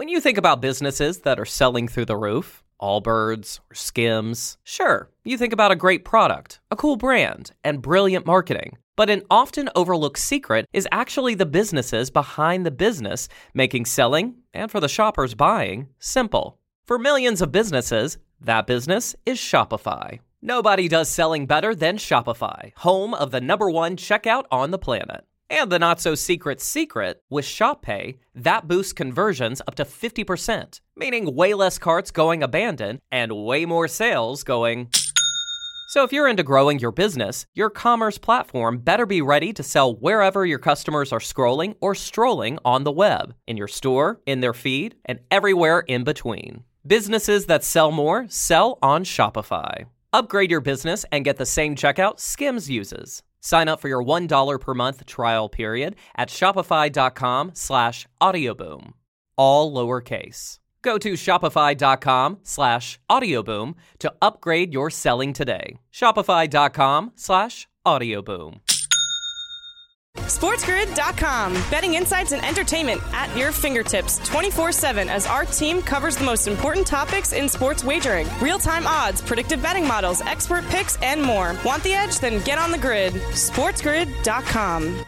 When you think about businesses that are selling through the roof, Allbirds or Skims, sure, you think about a great product, a cool brand, and brilliant marketing. But an often overlooked secret is actually the businesses behind the business making selling, and for the shoppers buying, simple. For millions of businesses, that business is Shopify. Nobody does selling better than Shopify, home of the #1 checkout on the planet. And the not-so-secret secret, with Shop Pay, that boosts conversions up to 50%, meaning way less carts going abandoned and way more sales going... So if you're into growing your business, your commerce platform better be ready to sell wherever your customers are scrolling or strolling on the web, in your store, in their feed, and everywhere in between. Businesses that sell more sell on Shopify. Upgrade your business and get the same checkout Skims uses. Sign up for your $1 per month trial period at shopify.com/audioboom. All lowercase. Go to shopify.com/audioboom to upgrade your selling today. Shopify.com/audioboom. SportsGrid.com. Betting insights and entertainment at your fingertips 24/7 as our team covers the most important topics in sports wagering. Real-time odds, predictive betting models, expert picks, and more. Want the edge? Then get on the grid. SportsGrid.com.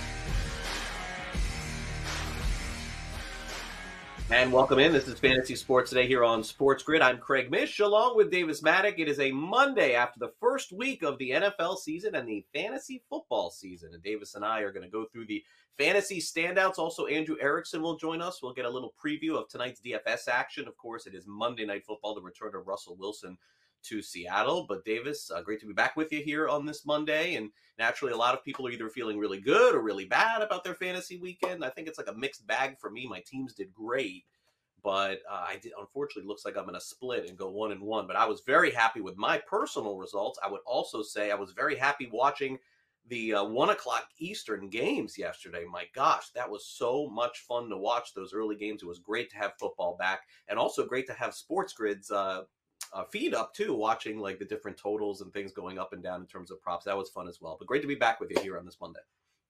And welcome in. This is Fantasy Sports Today here on Sports Grid. I'm Craig Mish along with Davis Maddock. It is a Monday after the first week of the NFL season and the fantasy football season. And Davis and I are going to go through the fantasy standouts. Also, Andrew Erickson will join us. We'll get a little preview of tonight's DFS action. Of course, it is Monday Night Football, the return of Russell Wilson to Seattle. But Davis, great to be back with you here on this Monday. And naturally, a lot of people are either feeling really good or really bad about their fantasy weekend. I think it's like a mixed bag for me. My teams did great, but unfortunately, looks like I'm going to split and go 1-1. But I was very happy with my personal results. I would also say I was very happy watching the 1 o'clock Eastern games yesterday. My gosh, that was so much fun to watch those early games. It was great to have football back, and also great to have Sports Grid's feed up too, watching like the different totals and things going up and down in terms of props. That was fun as well. But great to be back with you here on this Monday.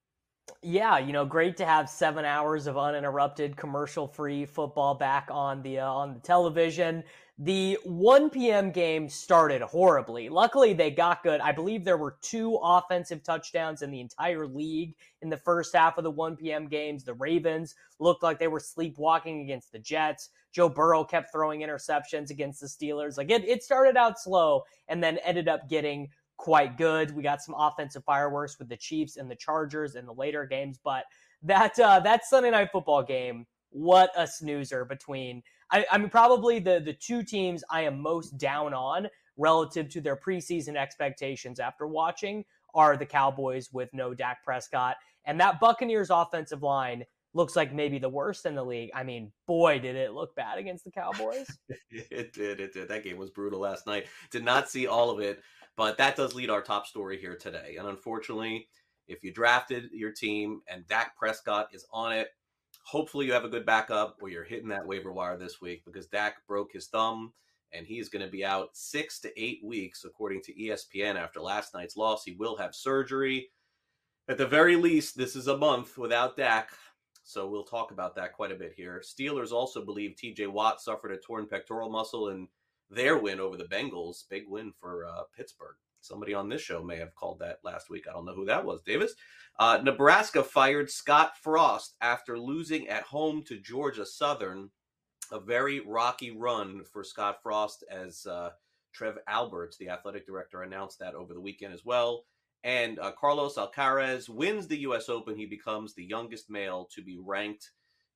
Yeah, great to have 7 hours of uninterrupted, commercial-free football back on the television. The 1 p.m. game started horribly. Luckily, they got good. I believe there were 2 offensive touchdowns in the entire league in the first half of the 1 p.m. games. The Ravens looked like they were sleepwalking against the Jets. Joe Burrow kept throwing interceptions against the Steelers. Like it started out slow and then ended up getting quite good. We got some offensive fireworks with the Chiefs and the Chargers in the later games, but that Sunday Night Football game, what a snoozer between, I mean, probably the 2 teams I am most down on relative to their preseason expectations after watching are the Cowboys with no Dak Prescott, and that Buccaneers offensive line looks like maybe the worst in the league. I mean, boy, did it look bad against the Cowboys. It did. That game was brutal last night. Did not see all of it. But that does lead our top story here today. And unfortunately, if you drafted your team and Dak Prescott is on it, hopefully you have a good backup or you're hitting that waiver wire this week, because Dak broke his thumb and he's going to be out 6 to 8 weeks, according to ESPN, after last night's loss. He will have surgery. At the very least, this is a month without Dak. So we'll talk about that quite a bit here. Steelers also believe TJ Watt suffered a torn pectoral muscle in their win over the Bengals. Big win for Pittsburgh. Somebody on this show may have called that last week. I don't know who that was. Davis. Nebraska fired Scott Frost after losing at home to Georgia Southern. A very rocky run for Scott Frost, as Trev Alberts, the athletic director, announced that over the weekend as well. And Carlos Alcaraz wins the U.S. Open. He becomes the youngest male to be ranked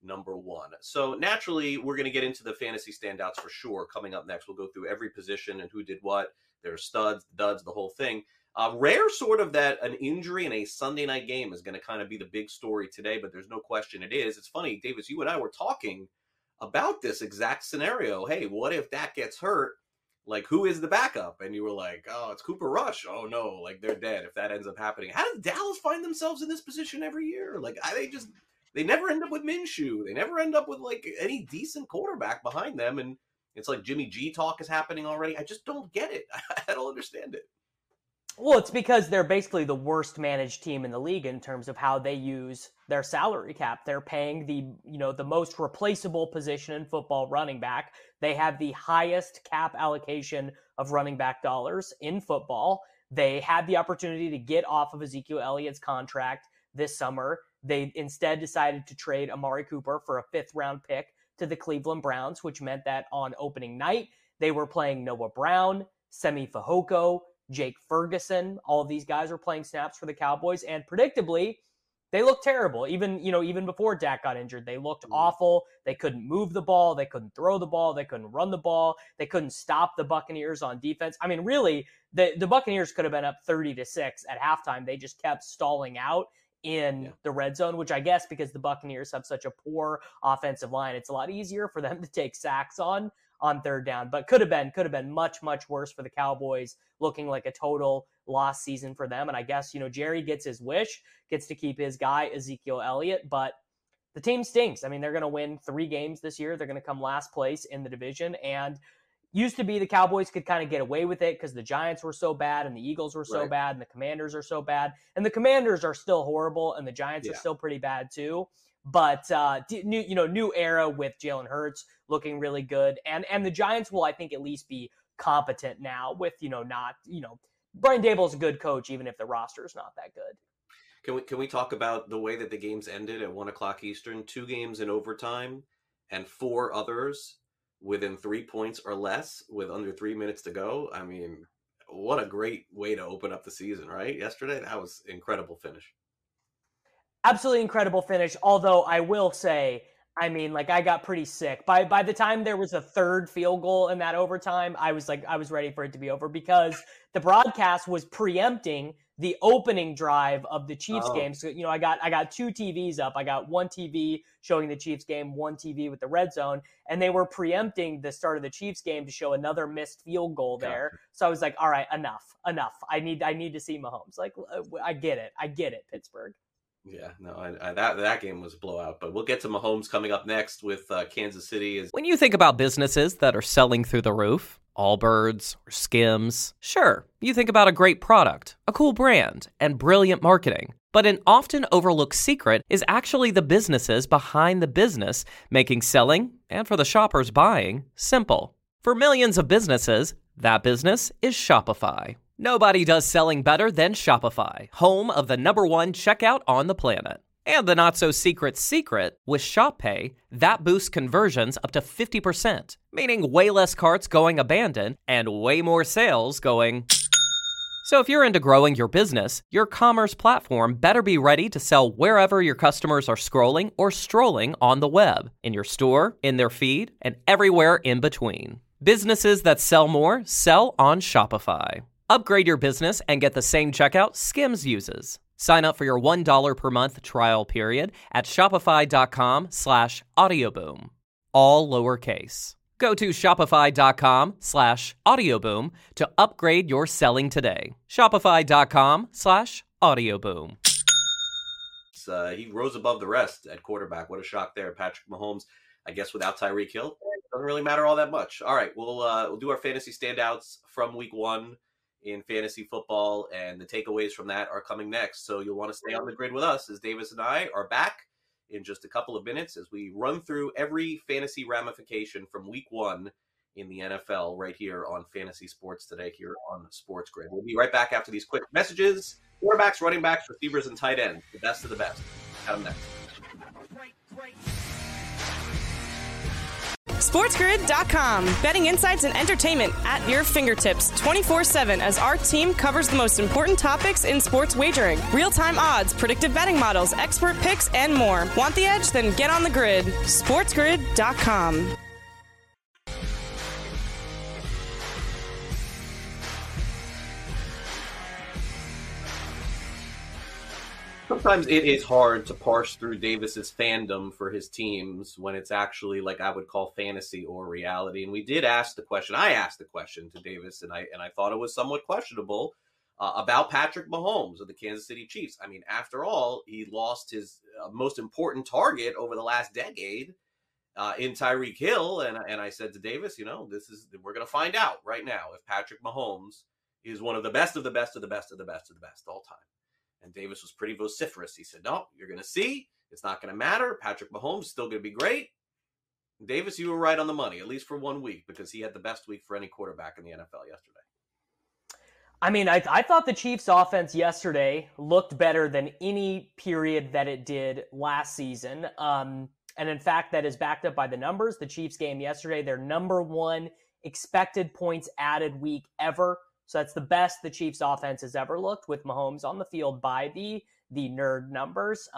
#1. So naturally, we're going to get into the fantasy standouts for sure coming up next. We'll go through every position and who did what. There's studs, duds, the whole thing. Rare sort of that an injury in a Sunday night game is going to kind of be the big story today, but there's no question it is. It's funny, Davis, you and I were talking about this exact scenario. Hey, what if Dak gets hurt? Like, who is the backup? And you were like, oh, it's Cooper Rush. Oh, no, like, they're dead if that ends up happening. How does Dallas find themselves in this position every year? Like, they never end up with Minshew. They never end up with, like, any decent quarterback behind them. And it's like Jimmy G talk is happening already. I just don't get it. I don't understand it. Well, it's because they're basically the worst managed team in the league in terms of how they use their salary cap. They're paying the most replaceable position in football, running back. They have the highest cap allocation of running back dollars in football. They had the opportunity to get off of Ezekiel Elliott's contract this summer. They instead decided to trade Amari Cooper for a 5th-round pick to the Cleveland Browns, which meant that on opening night, they were playing Noah Brown, Semi Fehoko, Jake Ferguson. All of these guys were playing snaps for the Cowboys, and predictably, they looked terrible. Even before Dak got injured, they looked awful. They couldn't move the ball. They couldn't throw the ball. They couldn't run the ball. They couldn't stop the Buccaneers on defense. I mean, really, the Buccaneers could have been up 30-6 at halftime. They just kept stalling out in the red zone, which I guess because the Buccaneers have such a poor offensive line, it's a lot easier for them to take sacks on 3rd down, but could have been much, much worse for the Cowboys, looking like a total lost season for them. And I guess, Jerry gets his wish, gets to keep his guy, Ezekiel Elliott, but the team stinks. I mean, they're going to win 3 games this year. They're going to come last place in the division, and used to be the Cowboys could kind of get away with it because the Giants were so bad and the Eagles were so bad and the Commanders are so bad, and the Commanders are still horrible and the Giants are still pretty bad too. But new era with Jalen Hurts looking really good, and the Giants will, I think, at least be competent now with Brian Daboll's a good coach even if the roster is not that good. Can we talk about the way that the games ended at 1:00 Eastern? 2 games in overtime and 4 others within 3 points or less with under 3 minutes to go. I mean, what a great way to open up the season, right? Yesterday, that was incredible finish. Absolutely incredible finish. Although I will say, I mean, I got pretty sick. By the time there was a 3rd field goal in that overtime, I was ready for it to be over because the broadcast was preempting the opening drive of the Chiefs game. So, I got 2 TVs up. I got one TV showing the Chiefs game, one TV with the red zone, and they were preempting the start of the Chiefs game to show another missed field goal there. So I was like, all right, enough. I need to see Mahomes. I get it, Pittsburgh. Yeah, no, that game was a blowout, but we'll get to Mahomes coming up next with Kansas City. When you think about businesses that are selling through the roof, Allbirds or Skims, sure, you think about a great product, a cool brand, and brilliant marketing. But an often overlooked secret is actually the businesses behind the business, making selling, and for the shoppers buying, simple. For millions of businesses, that business is Shopify. Nobody does selling better than Shopify, home of the #1 checkout on the planet. And the not-so-secret secret, with Shop Pay, that boosts conversions up to 50%, meaning way less carts going abandoned and way more sales going... So if you're into growing your business, your commerce platform better be ready to sell wherever your customers are scrolling or strolling on the web, in your store, in their feed, and everywhere in between. Businesses that sell more sell on Shopify. Upgrade your business and get the same checkout Skims uses. Sign up for your $1 per month trial period at shopify.com/audioboom. All lowercase. Go to shopify.com/audioboom to upgrade your selling today. Shopify.com/audioboom. He rose above the rest at quarterback. What a shock there. Patrick Mahomes, I guess without Tyreek Hill, doesn't really matter all that much. All right, we'll do our fantasy standouts from week 1 in fantasy football, and the takeaways from that are coming next. So you'll want to stay on the grid with us as Davis and I are back in just a couple of minutes as we run through every fantasy ramification from week 1 in the NFL right here on Fantasy Sports Today here on Sports Grid. We'll be right back after these quick messages. Quarterbacks, running backs, receivers, and tight ends. The best of the best. Got them next. SportsGrid.com. Betting insights and entertainment at your fingertips 24/7 as our team covers the most important topics in sports wagering. Real-time odds, predictive betting models, expert picks, and more. Want the edge? Then get on the grid. SportsGrid.com. Sometimes it is hard to parse through Davis's fandom for his teams when it's actually like I would call fantasy or reality. And we did ask the question. I asked the question to Davis, and I thought it was somewhat questionable about Patrick Mahomes of the Kansas City Chiefs. I mean, after all, he lost his most important target over the last decade in Tyreek Hill. And I said to Davis, we're going to find out right now if Patrick Mahomes is one of the best of the best of the best of the best of the best all time. And Davis was pretty vociferous. He said, no, you're going to see. It's not going to matter. Patrick Mahomes is still going to be great. Davis, you were right on the money, at least for 1 week, because he had the best week for any quarterback in the NFL yesterday. I mean, I thought the Chiefs' offense yesterday looked better than any period that it did last season. And in fact, that is backed up by the numbers. The Chiefs game yesterday, their number one expected points added week ever. So that's the best the Chiefs' offense has ever looked with Mahomes on the field by the nerd numbers.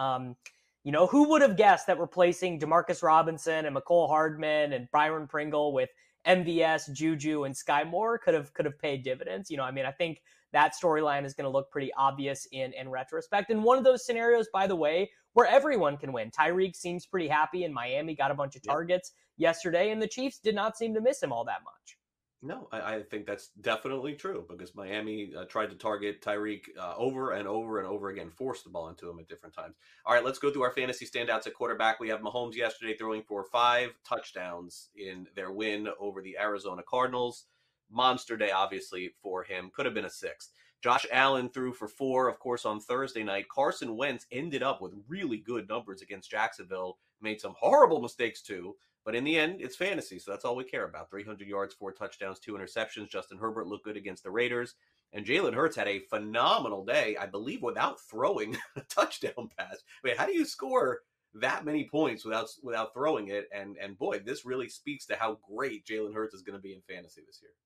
Who would have guessed that replacing Demarcus Robinson and McCole Hardman and Byron Pringle with MVS, Juju, and Sky Moore could have paid dividends. I think that storyline is going to look pretty obvious in retrospect. And one of those scenarios, by the way, where everyone can win. Tyreek seems pretty happy in Miami, got a bunch of targets yesterday, and the Chiefs did not seem to miss him all that much. No, I think that's definitely true because Miami tried to target Tyreek over and over and over again, forced the ball into him at different times. All right, let's go through our fantasy standouts at quarterback. We have Mahomes yesterday throwing for 5 touchdowns in their win over the Arizona Cardinals. Monster day, obviously, for him. Could have been a 6th. Josh Allen threw for 4, of course, on Thursday night. Carson Wentz ended up with really good numbers against Jacksonville. Made some horrible mistakes, too. But in the end, it's fantasy, so that's all we care about. 300 yards, 4 touchdowns, 2 interceptions. Justin Herbert looked good against the Raiders. And Jalen Hurts had a phenomenal day, I believe, without throwing a touchdown pass. I mean, how do you score that many points without throwing it? And boy, this really speaks to how great Jalen Hurts is going to be in fantasy this year.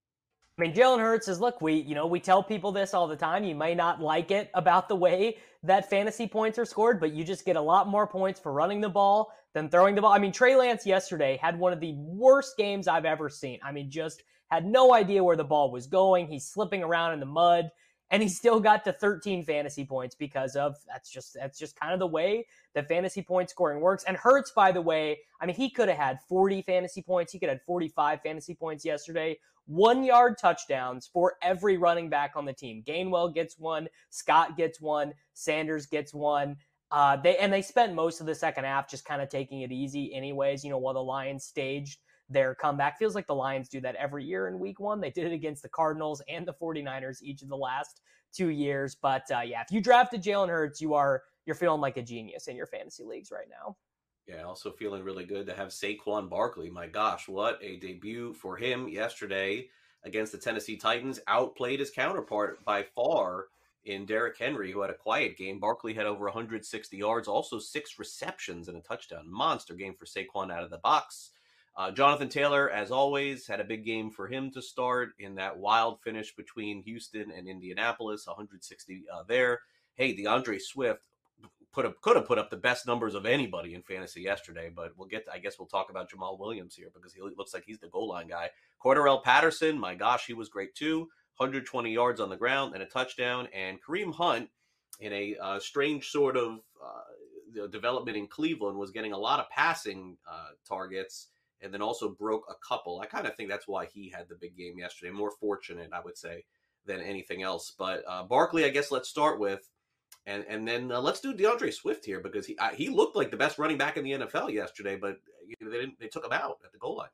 I mean, Jalen Hurts is, look, we tell people this all the time. You might not like it about the way that fantasy points are scored, but you just get a lot more points for running the ball than throwing the ball. I mean, Trey Lance yesterday had one of the worst games I've ever seen. I mean, just had no idea where the ball was going. He's slipping around in the mud, and he still got to 13 fantasy points because of that's just kind of the way that fantasy point scoring works. And Hurts, by the way, I mean, he could have had 40 fantasy points. He could have had 45 fantasy points yesterday. 1-yard touchdowns for every running back on the team. Gainwell gets 1, Scott gets 1, Sanders gets 1. They spent most of the second half just kind of taking it easy anyways, while the Lions staged their comeback. Feels like the Lions do that every year in week 1. They did it against the Cardinals and the 49ers each of the last 2 years. But if you drafted Jalen Hurts, you're feeling like a genius in your fantasy leagues right now. Yeah, also feeling really good to have Saquon Barkley. My gosh, what a debut for him yesterday against the Tennessee Titans. Outplayed his counterpart by far in Derrick Henry, who had a quiet game. Barkley had over 160 yards, also 6 receptions and a touchdown. Monster game for Saquon out of the box. Jonathan Taylor, as always, had a big game for him to start in that wild finish between Houston and Indianapolis, 160 there. Hey, DeAndre Swift could have put up the best numbers of anybody in fantasy yesterday, but I guess we'll talk about Jamal Williams here because he looks like he's the goal line guy. Cordarrelle Patterson, my gosh, he was great too. 120 yards on the ground and a touchdown. And Kareem Hunt, in a strange sort of development in Cleveland, was getting a lot of passing targets and then also broke a couple. I kind of think that's why he had the big game yesterday. More fortunate, I would say, than anything else. But Barkley, I guess let's start with. And then let's do DeAndre Swift here because he looked like the best running back in the NFL yesterday, but they took him out at the goal line.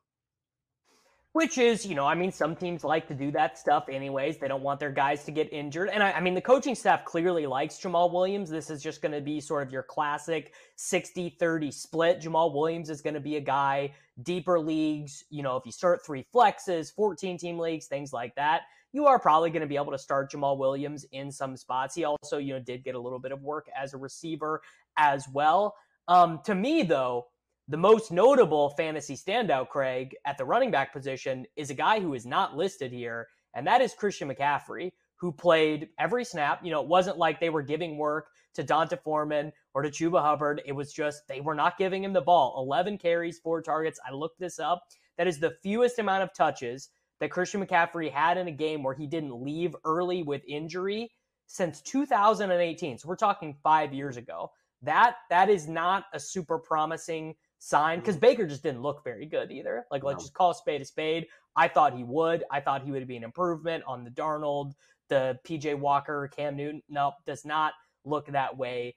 Which is, some teams like to do that stuff anyways. They don't want their guys to get injured. And the coaching staff clearly likes Jamal Williams. This is just going to be sort of your classic 60-30 split. Jamal Williams is going to be a guy, deeper leagues, if you start 3 flexes, 14-team leagues, things like that, you are probably going to be able to start Jamal Williams in some spots. He also, did get a little bit of work as a receiver as well. To me, though, the most notable fantasy standout, Craig, at the running back position is a guy who is not listed here, and that is Christian McCaffrey, who played every snap. It wasn't like they were giving work to D'Onta Foreman or to Chuba Hubbard. It was just they were not giving him the ball. 11 carries, 4 targets. I looked this up. That is the fewest amount of touches that Christian McCaffrey had in a game where he didn't leave early with injury since 2018. So we're talking 5 years ago. That is not a super promising sign because Baker just didn't look very good either. Let's just call a spade a spade. I thought he would. I thought he would be an improvement on the Darnold, the PJ Walker, Cam Newton. Nope, does not look that way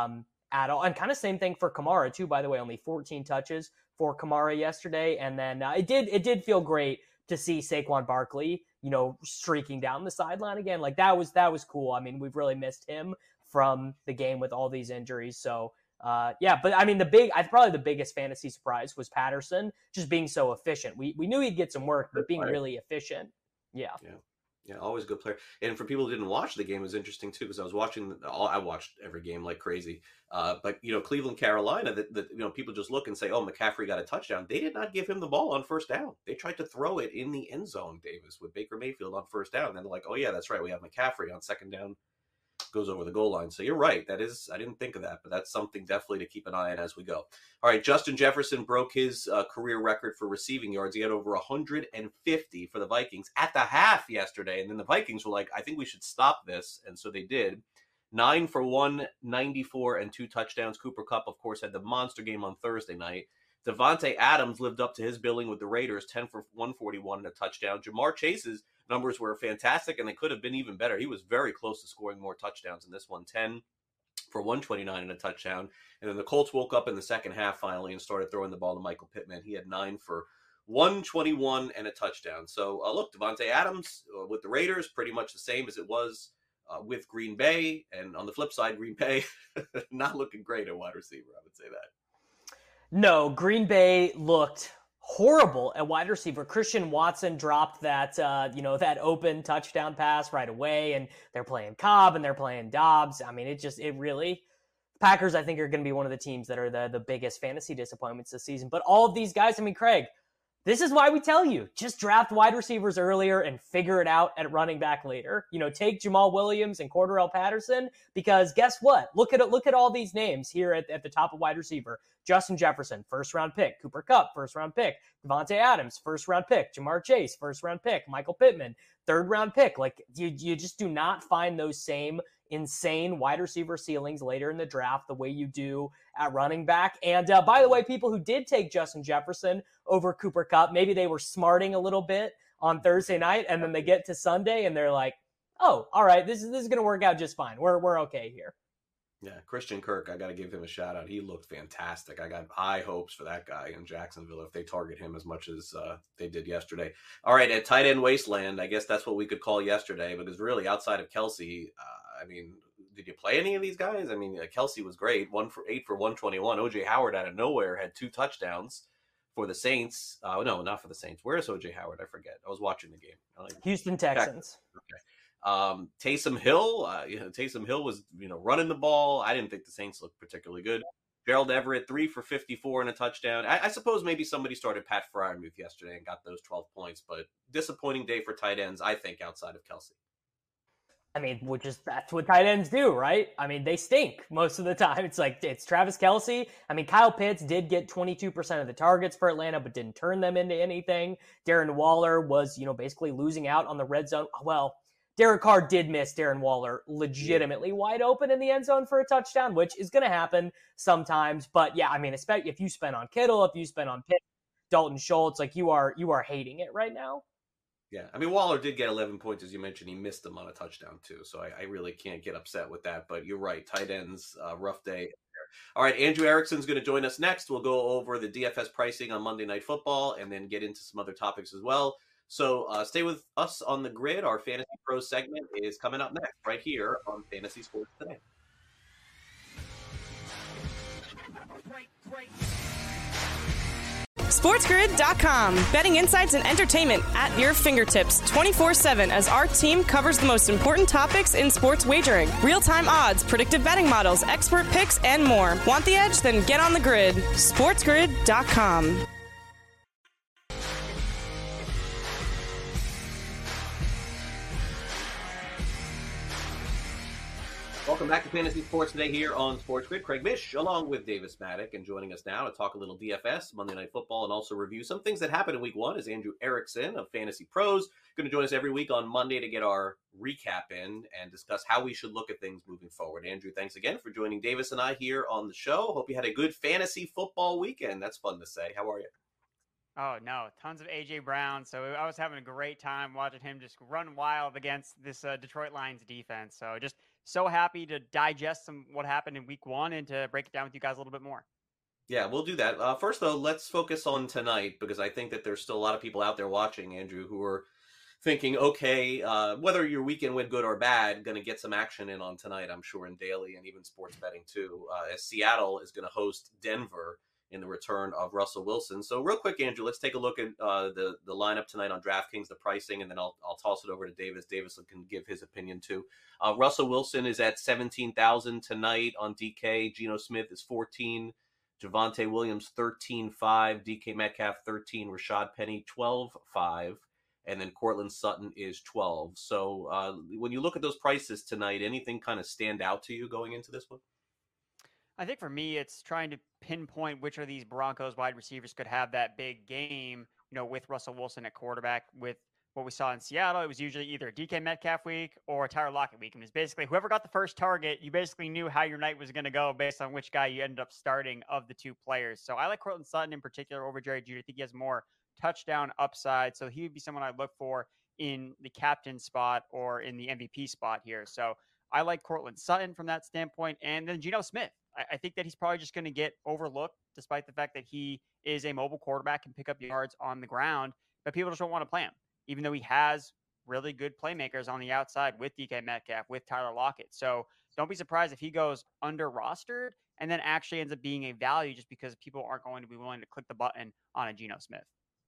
at all. And kind of same thing for Kamara too, by the way, only 14 touches for Kamara yesterday. And then it did feel great to see Saquon Barkley, streaking down the sideline again. That was cool. I mean, we've really missed him from the game with all these injuries. So Yeah, but I mean, probably the biggest fantasy surprise was Patterson just being so efficient. We knew he'd get some work, but being really efficient. Yeah. Yeah, always a good player. And for people who didn't watch the game, it was interesting too because I watched every game like crazy. But Cleveland, Carolina, that people just look and say, "Oh, McCaffrey got a touchdown." They did not give him the ball on first down. They tried to throw it in the end zone, Davis, with Baker Mayfield on first down. And then they're like, "Oh yeah, that's right. We have McCaffrey on second down." Goes over the goal line. So you're right. I didn't think of that, but that's something definitely to keep an eye on as we go. All right, Justin Jefferson broke his career record for receiving yards. He had over 150 for the Vikings at the half yesterday, and then the Vikings were like, I think we should stop this, and so they did. 9 for 194 and 2 touchdowns. Cooper Kupp, of course, had the monster game on Thursday night. Devontae Adams lived up to his billing with the Raiders, 10 for 141 and a touchdown. Jamar Chase's numbers were fantastic, and they could have been even better. He was very close to scoring more touchdowns in this one, 10 for 129 and a touchdown. And then the Colts woke up in the second half finally and started throwing the ball to Michael Pittman. He had 9 for 121 and a touchdown. So, look, Devontae Adams with the Raiders, pretty much the same as it was with Green Bay. And on the flip side, Green Bay not looking great at wide receiver, I would say that. No, Green Bay looked horrible at wide receiver. Christian Watson dropped that that open touchdown pass right away, and they're playing Cobb and they're playing Dobbs. I mean, Packers, I think, are going to be one of the teams that are the biggest fantasy disappointments this season. But all of these guys, I mean, Craig, this is why we tell you, just draft wide receivers earlier and figure it out at running back later. Take Jamal Williams and Cordarrelle Patterson, because guess what? Look at all these names here at the top of wide receiver. Justin Jefferson, first-round pick. Cooper Kupp, first-round pick. Devontae Adams, first-round pick. Jamar Chase, first-round pick. Michael Pittman, third-round pick. Like, you just do not find those same insane wide receiver ceilings later in the draft the way you do at running back. And by the way, people who did take Justin Jefferson over Cooper Kupp, maybe they were smarting a little bit on Thursday night, and then they get to Sunday and they're like, oh, all right, this is going to work out just fine. We're okay here. Yeah, Christian Kirk, I got to give him a shout out. He looked fantastic. I got high hopes for that guy in Jacksonville if they target him as much as they did yesterday. All right, at tight end wasteland, I guess that's what we could call yesterday, because really outside of Kelsey, I mean, did you play any of these guys? I mean, Kelsey was great, 8 for 121. O.J. Howard out of nowhere had 2 touchdowns for the Saints. No, not for the Saints. Where is O.J. Howard? I forget. I was watching the game. Houston Texans. Okay. Taysom Hill was running the ball. I didn't think the Saints looked particularly good. Gerald Everett, 3 for 54 and a touchdown. I suppose maybe somebody started Pat Freiermuth yesterday and got those 12 points, but disappointing day for tight ends, I think, outside of Kelsey. I mean, that's what tight ends do, right? I mean, they stink most of the time. It's Travis Kelce. I mean, Kyle Pitts did get 22% of the targets for Atlanta, but didn't turn them into anything. Darren Waller was, basically losing out on the red zone. Well, Derek Carr did miss Darren Waller legitimately wide open in the end zone for a touchdown, which is going to happen sometimes. But yeah, I mean, especially if you spend on Kittle, if you spend on Pitt, Dalton Schultz, you are hating it right now. Yeah, I mean, Waller did get 11 points, as you mentioned. He missed them on a touchdown, too. So I really can't get upset with that. But you're right. Tight ends, rough day. All right, Andrew Erickson's going to join us next. We'll go over the DFS pricing on Monday Night Football and then get into some other topics as well. So stay with us on the grid. Our Fantasy Pros segment is coming up next, right here on Fantasy Sports Today. SportsGrid.com. Betting insights and entertainment at your fingertips 24/7 as our team covers the most important topics in sports wagering. Real-time odds, predictive betting models, expert picks, and more. Want the edge? Then get on the grid. SportsGrid.com. Welcome back to Fantasy Sports Today here on Sports Grid. Craig Mish along with Davis Maddock, and joining us now to talk a little DFS, Monday Night Football, and also review some things that happened in Week 1 is Andrew Erickson of Fantasy Pros. Going to join us every week on Monday to get our recap in and discuss how we should look at things moving forward. Andrew, thanks again for joining Davis and I here on the show. Hope you had a good fantasy football weekend. That's fun to say. How are you? Oh, no, tons of A.J. Brown. So I was having a great time watching him just run wild against this Detroit Lions defense. So just so happy to digest what happened in Week 1 and to break it down with you guys a little bit more. Yeah, we'll do that. First, though, let's focus on tonight, because I think that there's still a lot of people out there watching, Andrew, who are thinking, okay, whether your weekend went good or bad, going to get some action in on tonight, I'm sure, in daily and even sports betting too, as Seattle is going to host Denver in the return of Russell Wilson. So real quick, Andrew, let's take a look at the lineup tonight on DraftKings, the pricing, and then I'll toss it over to Davis. Davis can give his opinion too. Russell Wilson is at 17,000 tonight on DK. Geno Smith is 14. Javonte Williams 13.5. DK Metcalf 13. Rashad Penny 12.5. And then Cortland Sutton is 12. So when you look at those prices tonight, anything kind of stand out to you going into this one? I think for me, it's trying to pinpoint which of these Broncos wide receivers could have that big game, with Russell Wilson at quarterback. With what we saw in Seattle, it was usually either a DK Metcalf week or a Tyler Lockett week. And it's basically whoever got the first target, you basically knew how your night was going to go based on which guy you ended up starting of the two players. So I like Cortland Sutton in particular over Jerry Jeudy. I think he has more touchdown upside. So he would be someone I'd look for in the captain spot or in the MVP spot here. So I like Cortland Sutton from that standpoint. And then Geno Smith. I think that he's probably just going to get overlooked despite the fact that he is a mobile quarterback and pick up yards on the ground, but people just don't want to play him, even though he has really good playmakers on the outside with DK Metcalf, with Tyler Lockett. So don't be surprised if he goes under rostered and then actually ends up being a value just because people aren't going to be willing to click the button on a Geno Smith.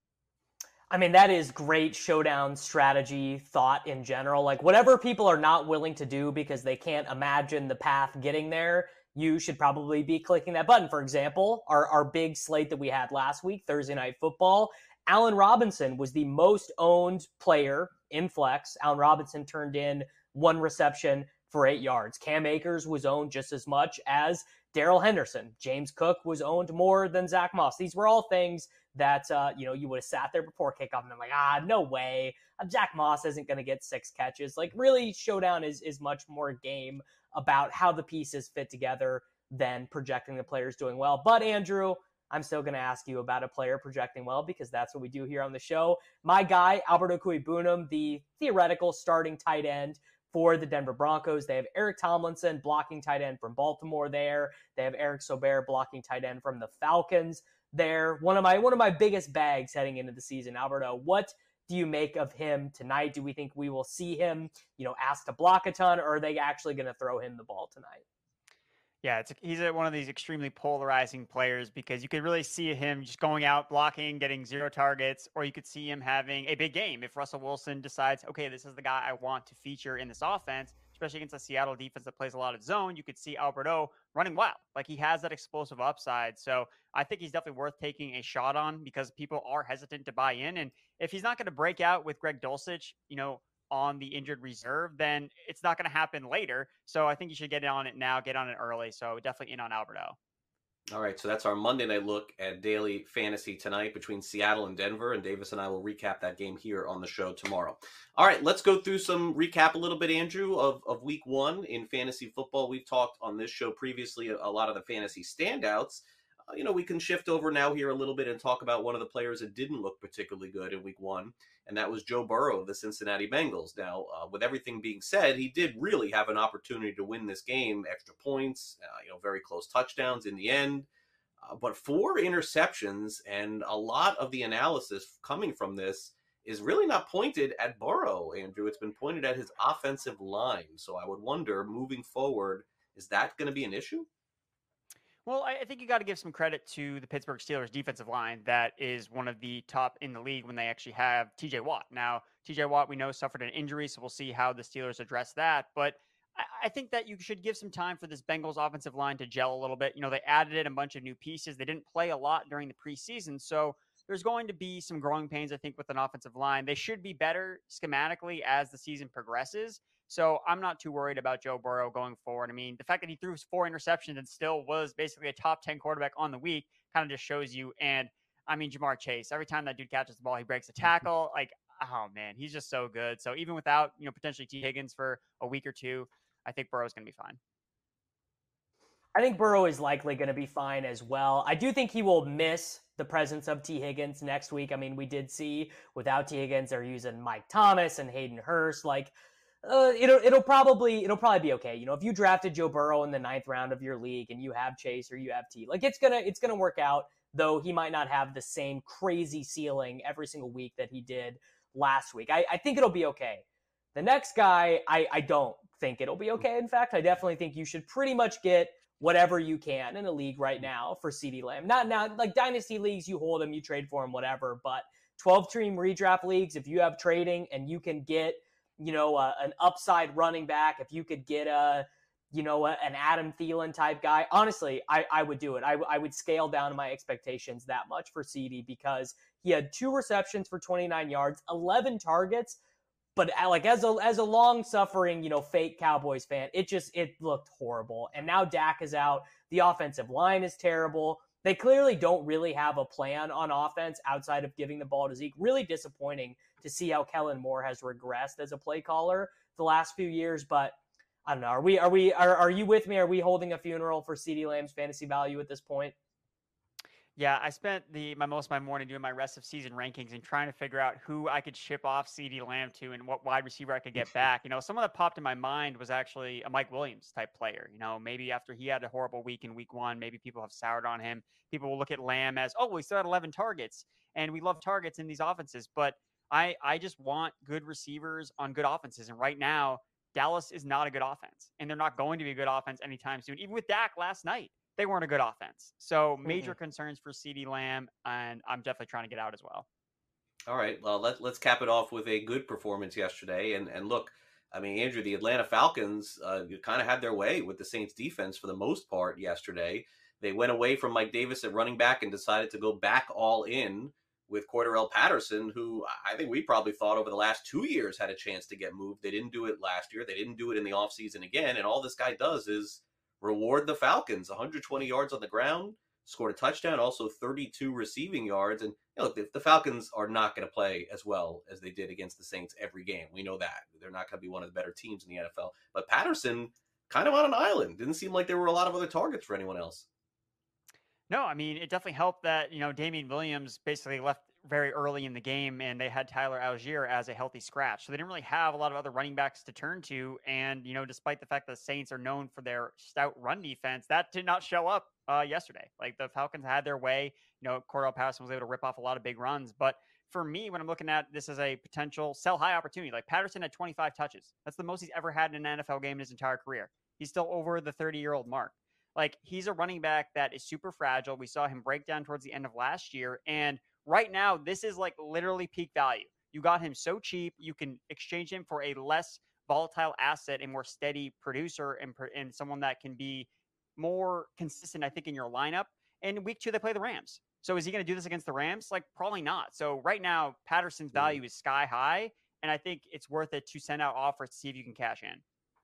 I mean, that is great showdown strategy thought in general. Like, whatever people are not willing to do because they can't imagine the path getting there, you should probably be clicking that button. For example, our big slate that we had last week, Thursday Night Football, Allen Robinson was the most owned player in Flex. Allen Robinson turned in 1 reception for 8 yards. Cam Akers was owned just as much as Darrell Henderson. James Cook was owned more than Zach Moss. These were all things that, you would have sat there before kickoff and been like, no way. Zach Moss isn't going to get 6 catches. Like, really, showdown is much more a game about how the pieces fit together than projecting the players doing well. But Andrew, I'm still going to ask you about a player projecting well because that's what we do here on the show. My guy, Albert Okwuegbunam, the theoretical starting tight end for the Denver Broncos. They have Eric Tomlinson, blocking tight end from Baltimore there. They have Eric Sober, blocking tight end from the Falcons there. One of my biggest bags heading into the season. Alberto, what do you make of him tonight? Do we think we will see him, asked to block a ton, or are they actually going to throw him the ball tonight? Yeah, he's one of these extremely polarizing players because you could really see him just going out, blocking, getting 0 targets, or you could see him having a big game if Russell Wilson decides, okay, this is the guy I want to feature in this offense, especially against a Seattle defense that plays a lot of zone. You could see Alberto running wild. Like, he has that explosive upside. So I think he's definitely worth taking a shot on because people are hesitant to buy in. And if he's not going to break out with Greg Dulcich, on the injured reserve, then it's not going to happen later. So I think you should get on it now, get on it early. So definitely in on Alberto. All right, so that's our Monday night look at daily fantasy tonight between Seattle and Denver, and Davis and I will recap that game here on the show tomorrow. All right, let's go through recap a little bit, Andrew, of week 1 in fantasy football. We've talked on this show previously a lot of the fantasy standouts. We can shift over now here a little bit and talk about one of the players that didn't look particularly good in week 1, and that was Joe Burrow of the Cincinnati Bengals. Now, with everything being said, he did really have an opportunity to win this game, extra points, very close touchdowns in the end, but 4 interceptions, and a lot of the analysis coming from this is really not pointed at Burrow, Andrew. It's been pointed at his offensive line. So I would wonder, moving forward, is that going to be an issue? Well, I think you got to give some credit to the Pittsburgh Steelers defensive line. That is one of the top in the league when they actually have TJ Watt. Now, TJ Watt, we know, suffered an injury, so we'll see how the Steelers address that. But I think that you should give some time for this Bengals offensive line to gel a little bit. They added in a bunch of new pieces. They didn't play a lot during the preseason, so there's going to be some growing pains, I think, with an offensive line. They should be better schematically as the season progresses. So I'm not too worried about Joe Burrow going forward. I mean, the fact that he threw 4 interceptions and still was basically a top 10 quarterback on the week kind of just shows you. And I mean, Jamar Chase, every time that dude catches the ball, he breaks a tackle. Like, oh man, he's just so good. So even without, potentially T. Higgins for a week or two, I think Burrow's going to be fine. I think Burrow is likely going to be fine as well. I do think he will miss the presence of T. Higgins next week. I mean, we did see without T. Higgins, they're using Mike Thomas and Hayden Hurst. Like, it'll probably be okay. If you drafted Joe Burrow in the 9th round of your league and you have Chase or you have T, like, it's gonna work out. Though he might not have the same crazy ceiling every single week that he did last week. I think it'll be okay. The next guy, I don't think it'll be okay. In fact, I definitely think you should pretty much get whatever you can in a league right now for CeeDee Lamb. Not now, like dynasty leagues, you hold him, you trade for him, whatever. But 12-team redraft leagues, if you have trading and you can get, an upside running back, if you could get an Adam Thielen type guy, honestly, I would do it. I would scale down my expectations that much for CeeDee because he had 2 receptions for 29 yards, 11 targets. But like as a long suffering, fake Cowboys fan, it looked horrible. And now Dak is out. The offensive line is terrible. They clearly don't really have a plan on offense outside of giving the ball to Zeke. Really disappointing to see how Kellen Moore has regressed as a play caller the last few years. But I don't know. Are you with me? Are we holding a funeral for CeeDee Lamb's fantasy value at this point? Yeah, I spent most of my morning doing my rest of season rankings and trying to figure out who I could ship off CeeDee Lamb to and what wide receiver I could get back. Someone that popped in my mind was actually a Mike Williams type player. Maybe after he had a horrible week in week 1, maybe people have soured on him. People will look at Lamb as, oh, well, he still had 11 targets, and we love targets in these offenses. But I just want good receivers on good offenses. And right now, Dallas is not a good offense, and they're not going to be a good offense anytime soon. Even with Dak last night, they weren't a good offense. So major concerns for CeeDee Lamb, and I'm definitely trying to get out as well. All right, well, let's cap it off with a good performance yesterday. And look, I mean, Andrew, the Atlanta Falcons kind of had their way with the Saints defense for the most part yesterday. They went away from Mike Davis at running back and decided to go back all in with Cordarrelle Patterson, who I think we probably thought over the last 2 years had a chance to get moved. They didn't do it last year. They didn't do it in the offseason again. And all this guy does is reward the Falcons. 120 yards on the ground, scored a touchdown, also 32 receiving yards. And look, the Falcons are not going to play as well as they did against the Saints every game. We know that. They're not going to be one of the better teams in the NFL. But Patterson, kind of on an island. Didn't seem like there were a lot of other targets for anyone else. No, I mean, it definitely helped that, Damian Williams basically left very early in the game, and they had Tyler Algier as a healthy scratch. So they didn't really have a lot of other running backs to turn to. And, despite the fact that the Saints are known for their stout run defense, that did not show up yesterday. Like, the Falcons had their way. Cordarrelle Patterson was able to rip off a lot of big runs. But for me, when I'm looking at this as a potential sell high opportunity, like Patterson had 25 touches. That's the most he's ever had in an NFL game in his entire career. He's still over the 30-year-old mark. Like, he's a running back that is super fragile. We saw him break down towards the end of last year. And right now, this is like literally peak value. You got him so cheap. You can exchange him for a less volatile asset, a more steady producer, and someone that can be more consistent, I think, in your lineup. And week 2, they play the Rams. So is he going to do this against the Rams? Like, probably not. So right now, Patterson's value is sky high. And I think it's worth it to send out offers to see if you can cash in.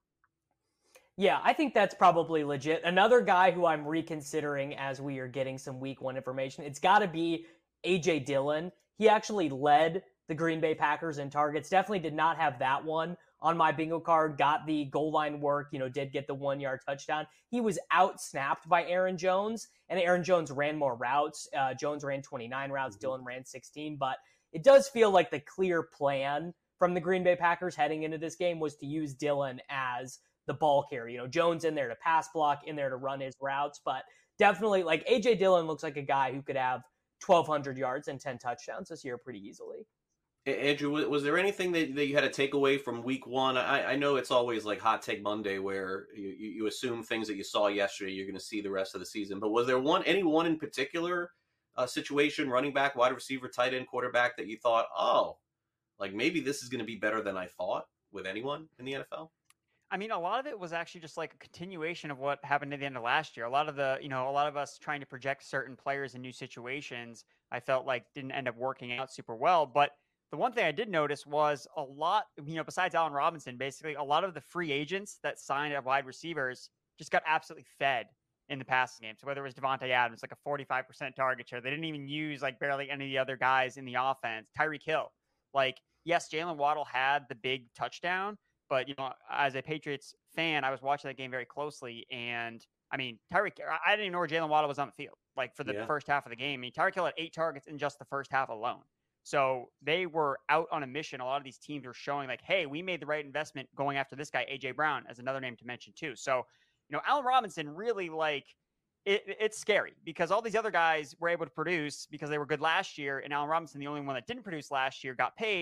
Yeah, I think that's probably legit. Another guy who I'm reconsidering as we are getting some week 1 information, it's got to be A.J. Dillon. He actually led the Green Bay Packers in targets. Definitely did not have that one on my bingo card. Got the goal line work, did get the 1-yard touchdown. He was out-snapped by Aaron Jones, and Aaron Jones ran more routes. Jones ran 29 routes, Dillon ran 16, but it does feel like the clear plan from the Green Bay Packers heading into this game was to use Dillon as the ball carrier. Jones in there to pass block, in there to run his routes, but definitely like A.J. Dillon looks like a guy who could have 1,200 yards and 10 touchdowns this year pretty easily. Andrew, was there anything that you had to take away from week 1? I know it's always like Hot Take Monday where you assume things that you saw yesterday you're going to see the rest of the season. But was there anyone in particular situation, running back, wide receiver, tight end, quarterback, that you thought, oh, like maybe this is going to be better than I thought with anyone in the NFL? I mean, a lot of it was actually just like a continuation of what happened at the end of last year. A lot of us trying to project certain players in new situations, I felt like didn't end up working out super well. But the one thing I did notice was a lot, besides Allen Robinson, basically a lot of the free agents that signed at wide receivers just got absolutely fed in the passing game. So whether it was Devontae Adams, like a 45% target share, they didn't even use like barely any of the other guys in the offense. Tyreek Hill, like, yes, Jalen Waddle had the big touchdown, but, as a Patriots fan, I was watching that game very closely. And I mean, I didn't even know where Jalen Waddle was on the field, like for the first half of the game. I mean, Tyreek Hill had 8 targets in just the first half alone. So they were out on a mission. A lot of these teams were showing like, hey, we made the right investment going after this guy, A.J. Brown, as another name to mention too. So, Allen Robinson really it's scary because all these other guys were able to produce because they were good last year. And Allen Robinson, the only one that didn't produce last year, got paid.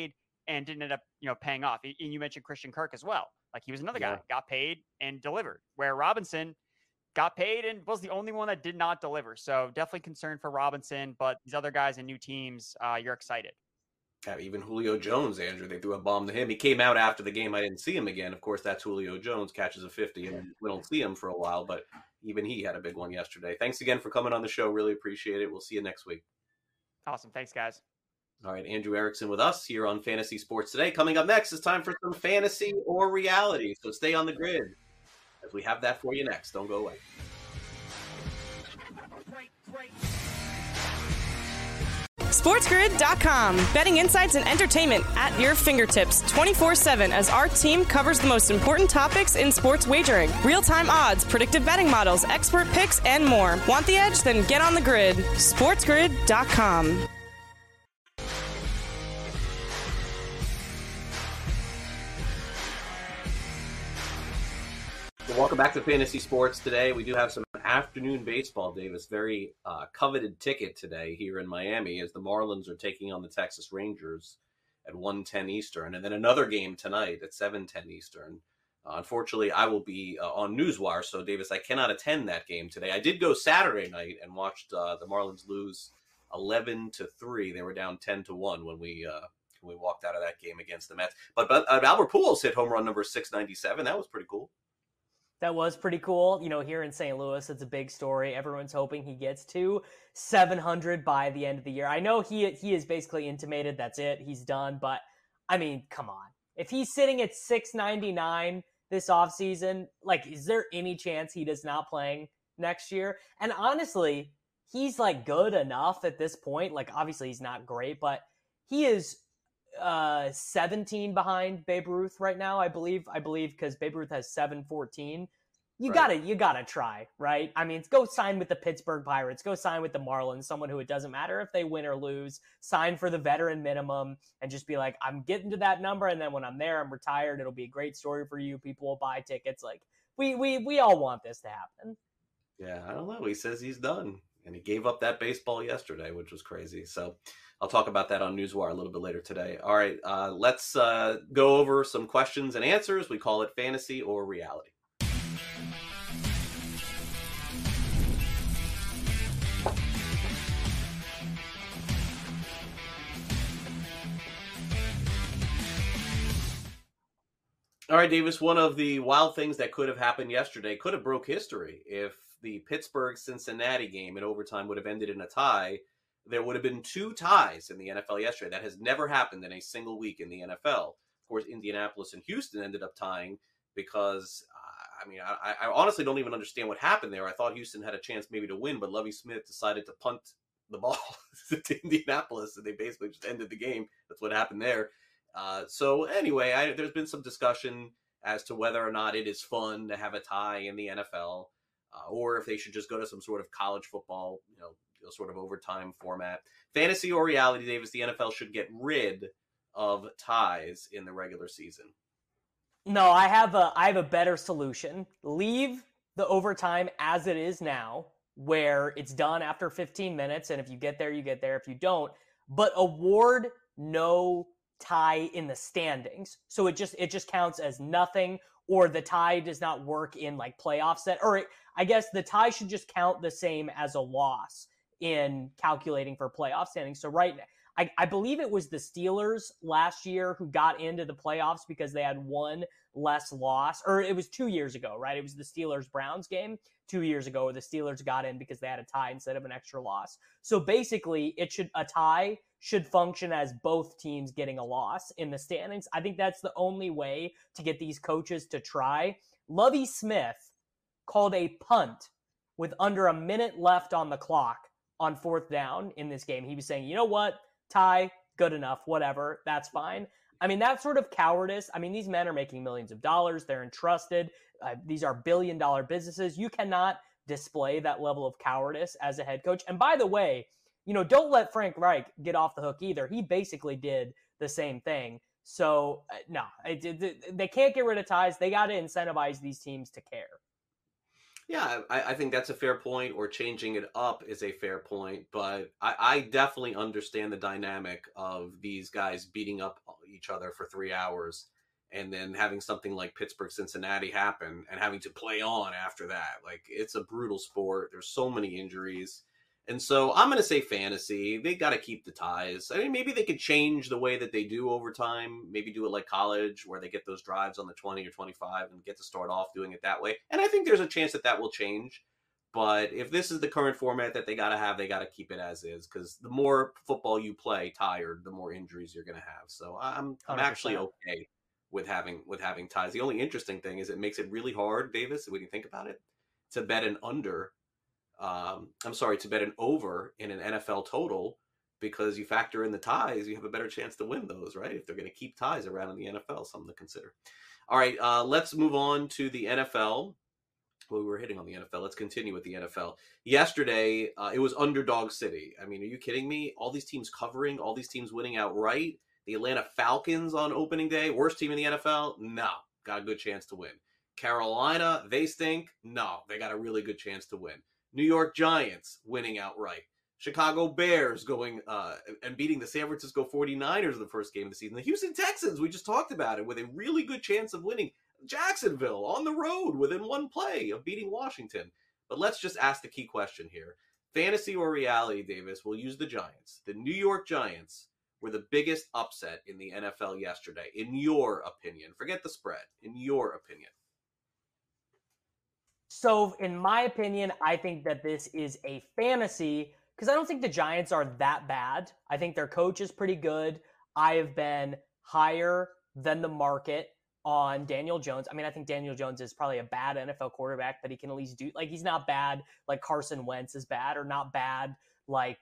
and didn't end up, paying off. And you mentioned Christian Kirk as well. Like, he was another guy, got paid and delivered, where Robinson got paid and was the only one that did not deliver. So definitely concerned for Robinson, but these other guys and new teams, you're excited. Yeah, even Julio Jones, Andrew, they threw a bomb to him. He came out after the game. I didn't see him again. Of course, that's Julio Jones, catches a 50, and we don't see him for a while, but even he had a big one yesterday. Thanks again for coming on the show. Really appreciate it. We'll see you next week. Awesome. Thanks, guys. All right, Andrew Erickson with us here on Fantasy Sports Today. Coming up next, it's time for some fantasy or reality, so stay on the grid as we have that for you next. Don't go away. SportsGrid.com. Betting insights and entertainment at your fingertips 24/7 as our team covers the most important topics in sports wagering. Real-time odds, predictive betting models, expert picks, and more. Want the edge? Then get on the grid. SportsGrid.com. Welcome back to Fantasy Sports Today. We do have some afternoon baseball, Davis. Very coveted ticket today here in Miami as the Marlins are taking on the Texas Rangers at 1:10 Eastern. And then another game tonight at 7:10 Eastern. Unfortunately, I will be on Newswire, so Davis, I cannot attend that game today. I did go Saturday night and watched the Marlins lose 11-3. They were down 10-1 when we walked out of that game against the Mets. But Albert Pujols hit home run number 697. That was pretty cool. That was pretty cool. Here in St. Louis, it's a big story. Everyone's hoping he gets to 700 by the end of the year. I know he has basically intimated that's it. He's done. But, I mean, come on. If he's sitting at 699 this offseason, is there any chance he does not playing next year? And honestly, he's, good enough at this point. Obviously, he's not great, but he is 17 behind Babe Ruth right now, I believe, because Babe Ruth has 714. You gotta try, right? I mean, go sign with the Pittsburgh Pirates, go sign with the Marlins, someone who it doesn't matter if they win or lose, sign for the veteran minimum and just be like, I'm getting to that number. And then when I'm there, I'm retired. It'll be a great story for you. People will buy tickets. We all want this to happen. Yeah, I don't know. He says he's done. And he gave up that baseball yesterday, which was crazy. So I'll talk about that on Newswire a little bit later today. All right, let's go over some questions and answers. We call it fantasy or reality. All right, Davis, one of the wild things that could have happened yesterday could have broke history if the Pittsburgh-Cincinnati game in overtime would have ended in a tie. There would have been 2 ties in the NFL yesterday. That has never happened in a single week in the NFL. Of course, Indianapolis and Houston ended up tying because, I honestly don't even understand what happened there. I thought Houston had a chance maybe to win, but Lovie Smith decided to punt the ball to Indianapolis, and they basically just ended the game. That's what happened there. So anyway, there's been some discussion as to whether or not it is fun to have a tie in the NFL, or if they should just go to some sort of college football, sort of overtime format. Fantasy or reality, Davis, the NFL should get rid of ties in the regular season. No, I have a better solution. Leave the overtime as it is now, where it's done after 15 minutes, and if you get there, you get there. If you don't, but award no tie in the standings, so it just counts as nothing, or the tie does not work in playoffs. I guess the tie should just count the same as a loss in calculating for playoff standings. So I believe it was the Steelers last year who got into the playoffs because they had one less loss, or it was 2 years ago, right? It was the Steelers-Browns game 2 years ago where the Steelers got in because they had a tie instead of an extra loss. So basically, a tie should function as both teams getting a loss in the standings. I think that's the only way to get these coaches to try. Lovie Smith called a punt with under a minute left on the clock on 4th down in this game. He was saying, you know what, tie, good enough, whatever, that's fine. I mean, that sort of cowardice. I mean, these men are making millions of dollars. They're entrusted. These are billion-dollar businesses. You cannot display that level of cowardice as a head coach. And by the way, don't let Frank Reich get off the hook either. He basically did the same thing. So, no, they can't get rid of ties. They got to incentivize these teams to care. Yeah, I think that's a fair point, or changing it up is a fair point. But I definitely understand the dynamic of these guys beating up each other for 3 hours and then having something like Pittsburgh Cincinnati happen and having to play on after that. Like, it's a brutal sport. There's so many injuries. And so I'm going to say fantasy. They got to keep the ties. I mean, maybe they could change the way that they do overtime. Maybe do it like college, where they get those drives on the 20 or 25 and get to start off doing it that way. And I think there's a chance that that will change. But if this is the current format that they got to have, they got to keep it as is, because the more football you play tired, the more injuries you're going to have. So I'm actually okay with having ties. The only interesting thing is it makes it really hard, Davis, when you think about it, to bet an under. To bet an over in an NFL total, because you factor in the ties, you have a better chance to win those, right? If they're going to keep ties around in the NFL, something to consider. All right, let's move on to the NFL. Well, we were hitting on the NFL. Let's continue with the NFL. Yesterday, it was underdog city. I mean, are you kidding me? All these teams covering, all these teams winning outright. The Atlanta Falcons on opening day, worst team in the NFL? No, got a good chance to win. Carolina, they stink? No, they got a really good chance to win. New York Giants winning outright. Chicago Bears going and beating the San Francisco 49ers in the first game of the season. The Houston Texans, we just talked about it, with a really good chance of winning. Jacksonville on the road within one play of beating Washington. But let's just ask the key question here. Fantasy or reality, Davis? We'll use the Giants. The New York Giants were the biggest upset in the NFL yesterday, in your opinion. Forget the spread. In your opinion. So, in my opinion, I think that this is a fantasy, because I don't think the Giants are that bad. I think their coach is pretty good. I have been higher than the market on Daniel Jones. I mean, I think Daniel Jones is probably a bad NFL quarterback, but he can at least do, like, he's not bad like Carson Wentz is bad, or not bad like,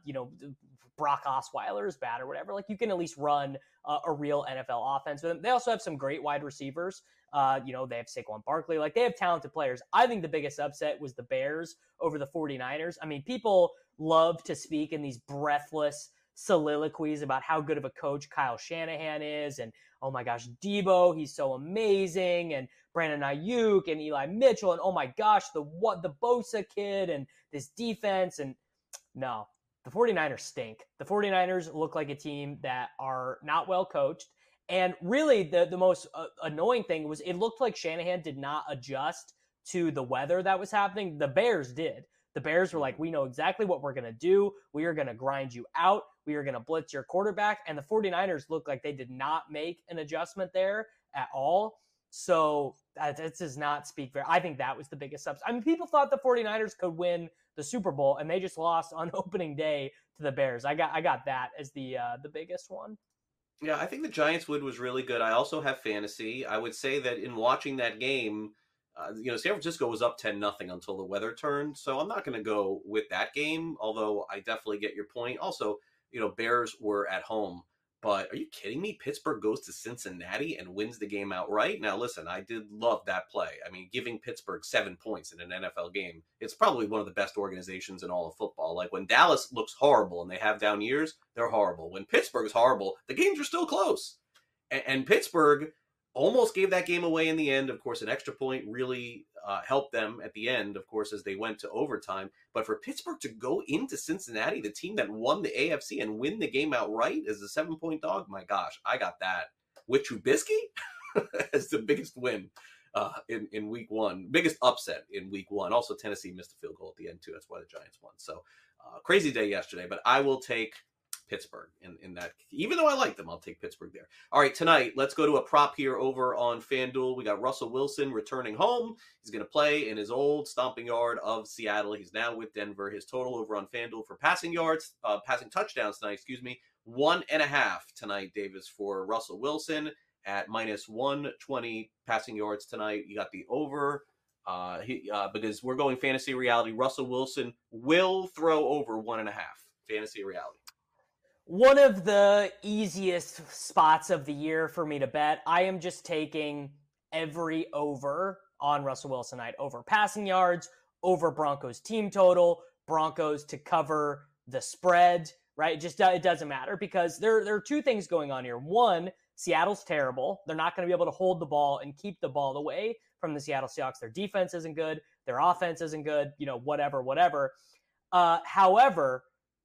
Brock Osweiler is bad or whatever. Like, you can at least run a real NFL offense with them. They also have some great wide receivers. They have Saquon Barkley. Like, they have talented players. I think the biggest upset was the Bears over the 49ers. I mean, people love to speak in these breathless soliloquies about how good of a coach Kyle Shanahan is, and oh my gosh, Debo, he's so amazing, and Brandon Ayuk and Eli Mitchell, and oh my gosh, the Bosa kid and this defense. And no, the 49ers stink. The 49ers look like a team that are not well coached. And really, the most annoying thing was it looked like Shanahan did not adjust to the weather that was happening. The Bears did. The Bears were like, we know exactly what we're going to do. We are going to grind you out. We are going to blitz your quarterback. And the 49ers looked like they did not make an adjustment there at all. So that does not speak very. I think that was the biggest upset. I mean, people thought the 49ers could win the Super Bowl, and they just lost on opening day to the Bears. I got that as the biggest one. Yeah, I think the Giants win was really good. I also have fantasy. I would say that in watching that game, San Francisco was up 10-0 until the weather turned. So I'm not going to go with that game, although I definitely get your point. Also, Bears were at home. But are you kidding me? Pittsburgh goes to Cincinnati and wins the game outright. Now, listen, I did love that play. I mean, giving Pittsburgh 7 points in an NFL game, it's probably one of the best organizations in all of football. Like, when Dallas looks horrible and they have down years, they're horrible. When Pittsburgh's horrible, the games are still close. And Pittsburgh almost gave that game away in the end. Of course, an extra point really helped them at the end, of course, as they went to overtime. But for Pittsburgh to go into Cincinnati, the team that won the AFC, and win the game outright as a 7-point dog, my gosh, I got that. With Trubisky as the biggest win in week one. Biggest upset in week one. Also, Tennessee missed a field goal at the end, too. That's why the Giants won. So, crazy day yesterday. But I will take Pittsburgh in that. Even though I like them, I'll take Pittsburgh there. All right, tonight, let's go to a prop here over on FanDuel. We got Russell Wilson returning home. He's going to play in his old stomping yard of Seattle. He's now with Denver. His total over on FanDuel for passing touchdowns tonight, 1.5 tonight, Davis, for Russell Wilson at minus 120 passing yards tonight. You got the over. Because we're going fantasy reality. Russell Wilson will throw over 1.5. Fantasy reality. One of the easiest spots of the year for me to bet. I am just taking every over on Russell Wilson tonight. Over passing yards, over Broncos team total, Broncos to cover the spread, right? It doesn't matter, because there are two things going on here. One, Seattle's terrible. They're not going to be able to hold the ball and keep the ball away from the Seattle Seahawks. Their defense isn't good. their offense isn't good, whatever. However,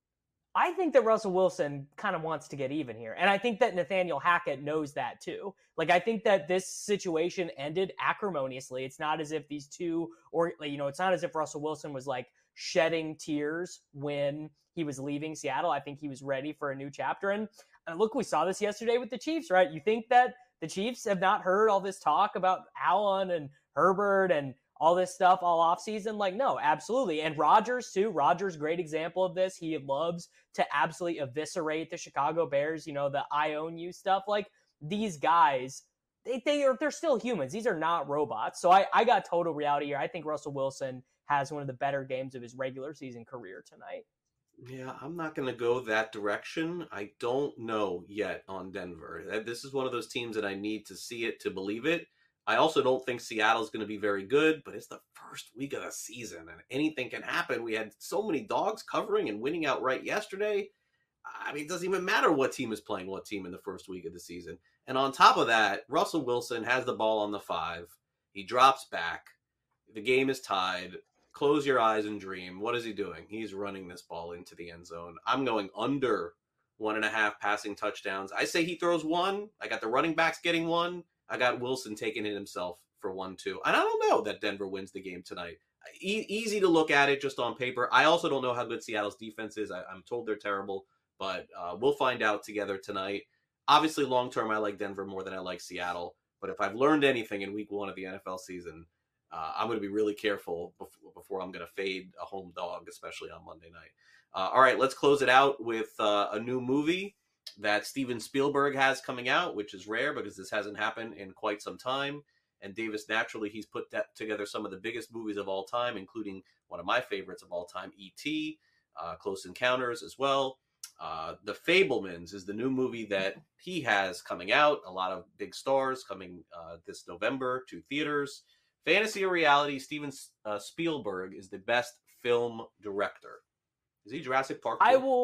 I think that Russell Wilson kind of wants to get even here. And I think that Nathaniel Hackett knows that too. Like, I think that this situation ended acrimoniously. It's not as if these two, or, it's not as if Russell Wilson was like shedding tears when he was leaving Seattle. I think he was ready for a new chapter. And look, we saw this yesterday with the Chiefs, right? You think that the Chiefs have not heard all this talk about Allen and Herbert and all this stuff all offseason? Like, no, absolutely. And Rodgers, too. Rodgers, great example of this. He loves to absolutely eviscerate the Chicago Bears, the I own you stuff. Like, these guys, they're still humans. These are not robots. So I got total reality here. I think Russell Wilson has one of the better games of his regular season career tonight. Yeah, I'm not going to go that direction. I don't know yet on Denver. This is one of those teams that I need to see it to believe it. I also don't think Seattle's going to be very good, but it's the first week of the season and anything can happen. We had so many dogs covering and winning outright yesterday. I mean, it doesn't even matter what team is playing what team in the first week of the season. And on top of that, Russell Wilson has the ball on the 5. He drops back. The game is tied. Close your eyes and dream. What is he doing? He's running this ball into the end zone. I'm going under 1.5 passing touchdowns. I say he throws 1. I got the running backs getting 1. I got Wilson taking it himself for 1-2. And I don't know that Denver wins the game tonight. Easy to look at it just on paper. I also don't know how good Seattle's defense is. I'm told they're terrible, but we'll find out together tonight. Obviously, long-term, I like Denver more than I like Seattle. But if I've learned anything in week 1 of the NFL season, I'm going to be really careful before I'm going to fade a home dog, especially on Monday night. All right, let's close it out with a new movie that Steven Spielberg has coming out, which is rare because this hasn't happened in quite some time. And Davis, naturally, he's put together some of the biggest movies of all time, including one of my favorites of all time, E.T., Close Encounters as well. The Fabelmans is the new movie that he has coming out. A lot of big stars coming this November to theaters. Fantasy or reality, Steven Spielberg is the best film director. Is he Jurassic Park?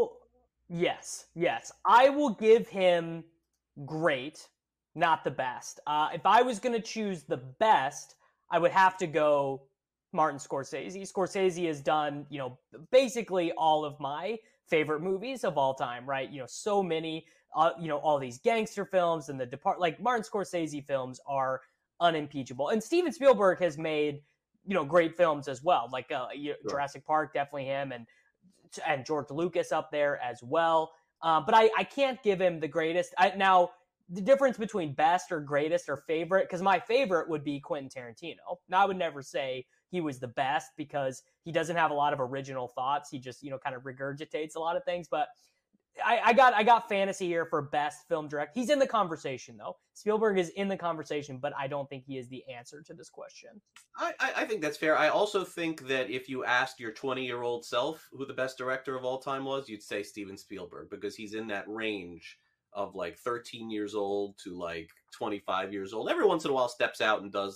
Yes. I will give him great, not the best. If I was going to choose the best, I would have to go Martin Scorsese. Scorsese has done, basically all of my favorite movies of all time, right? So many, all these gangster films and Martin Scorsese films are unimpeachable. And Steven Spielberg has made, great films as well, like sure. Jurassic Park, definitely him, and George Lucas up there as well. But I can't give him the greatest. Now, the difference between best or greatest or favorite, because my favorite would be Quentin Tarantino. Now, I would never say he was the best because he doesn't have a lot of original thoughts. He just, kind of regurgitates a lot of things. But I got fantasy here for best film director. He's in the conversation, though. Spielberg is in the conversation, but I don't think he is the answer to this question. I think that's fair. I also think that if you asked your 20-year-old self who the best director of all time was, you'd say Steven Spielberg, because he's in that range of 13 years old to 25 years old. Every once in a while steps out and does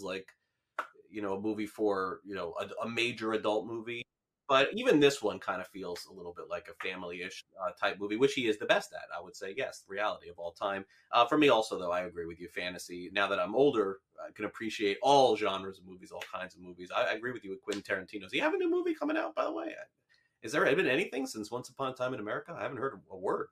a movie for, a major adult movie. But even this one kind of feels a little bit like a family-ish type movie, which he is the best at. I would say, yes, reality of all time. For me also, though, I agree with you, fantasy. Now that I'm older, I can appreciate all genres of movies, all kinds of movies. I agree with you with Quentin Tarantino. Does he have a new movie coming out, by the way? Has there been anything since Once Upon a Time in America? I haven't heard a word.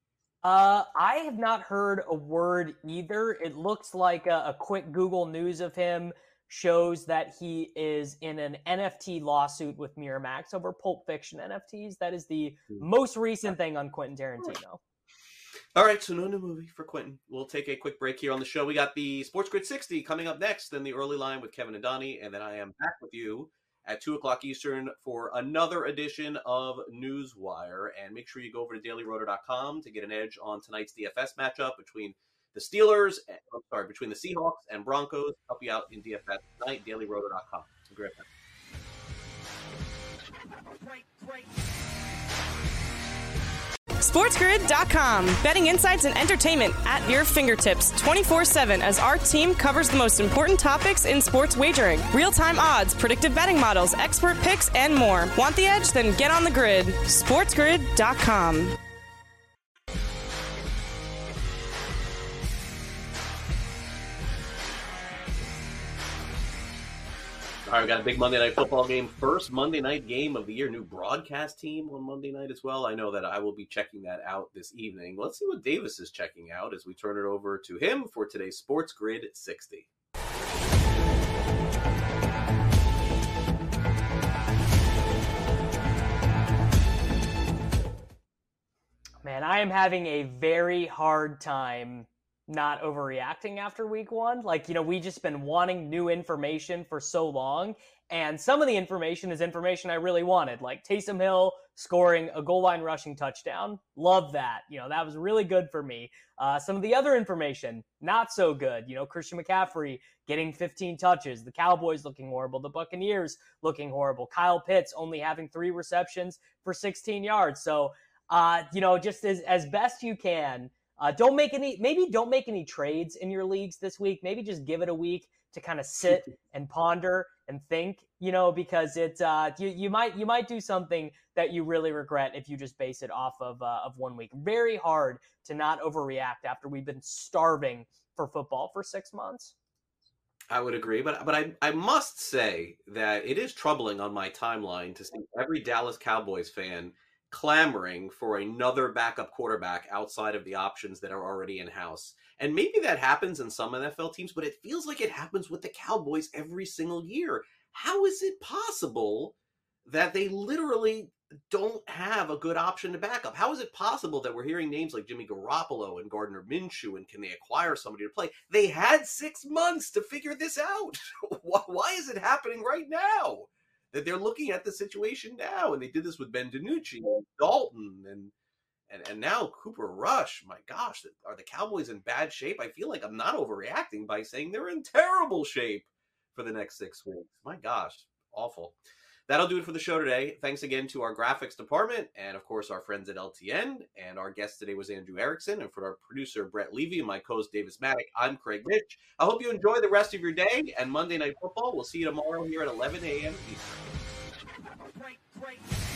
I have not heard a word either. It looks like a quick Google News of him shows that he is in an NFT lawsuit with Miramax over Pulp Fiction NFTs. That is the most recent thing on Quentin Tarantino. All right, so no new movie for Quentin. We'll take a quick break here on the show. We got the Sports Grid 60 coming up next, then the early line with Kevin and Donnie, and then I am back with you at 2 o'clock Eastern for another edition of Newswire. And make sure you go over to dailyroto.com to get an edge on tonight's DFS matchup between the between the Seahawks and Broncos. Help you out in DFS tonight, dailyroto.com. Some great SportsGrid.com. Betting insights and entertainment at your fingertips 24/7 as our team covers the most important topics in sports wagering. Real-time odds, predictive betting models, expert picks, and more. Want the edge? Then get on the grid. SportsGrid.com. All right, we got a big Monday Night Football game. First Monday night game of the year. New broadcast team on Monday night as well. I know that I will be checking that out this evening. Let's see what Davis is checking out as we turn it over to him for today's Sports Grid 60. Man, I am having a very hard time not overreacting after week one. Like, we just been wanting new information for so long. And some of the information is information I really wanted, like Taysom Hill scoring a goal line rushing touchdown. Love that. That was really good for me. Some of the other information, not so good. Christian McCaffrey getting 15 touches, the Cowboys looking horrible, the Buccaneers looking horrible, Kyle Pitts only having 3 receptions for 16 yards. So, just as best you can, don't make any trades in your leagues this week. Maybe just give it a week to kind of sit and ponder and think, because it's you might do something that you really regret if you just base it off of 1 week. Very hard to not overreact after we've been starving for football for 6 months. I would agree, but I must say that it is troubling on my timeline to see every Dallas Cowboys fan clamoring for another backup quarterback outside of the options that are already in-house. And maybe that happens in some NFL teams, but it feels like it happens with the Cowboys every single year. How is it possible that they literally don't have a good option to back up? How is it possible that we're hearing names like Jimmy Garoppolo and Gardner Minshew, and can they acquire somebody to play? They had 6 months to figure this out. Why is it happening right now? That they're looking at the situation now, and they did this with Ben DiNucci and Dalton and now Cooper Rush. My gosh, are the Cowboys in bad shape? I feel like I'm not overreacting by saying they're in terrible shape for the next 6 weeks. My gosh, awful. That'll do it for the show today. Thanks again to our graphics department and, of course, our friends at LTN. And our guest today was Andrew Erickson. And for our producer, Brett Levy, and my co-host, Davis Maddock, I'm Craig Mitch. I hope you enjoy the rest of your day and Monday Night Football. We'll see you tomorrow here at 11 a.m. Eastern.